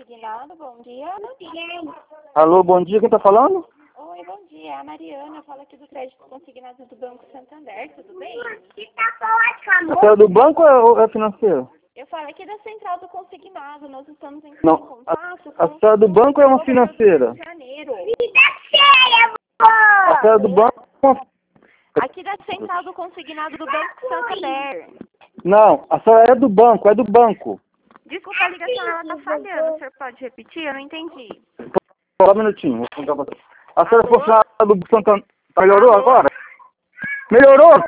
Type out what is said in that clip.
consignado, bom dia. Alô, bom dia, quem tá falando? Oi, bom dia. A Mariana fala aqui do crédito consignado do Banco Santander, tudo bem? Você é do banco ou é financeiro? Eu falo aqui da central do consignado, nós estamos entrando Não, em contato a com senhora é do banco ou é uma o governo do financeira? Rio de Janeiro. A senhora é do banco ou uma... Aqui da central do consignado do Banco Santander. Não, a senhora é do banco, é do banco. Desculpa, a ligação ela tá falhando, o senhor pode repetir? Eu não entendi. Só um minutinho, vou contar pra você. A senhora é Alô? funcionária do Santander. Melhorou Alô? agora? Melhorou?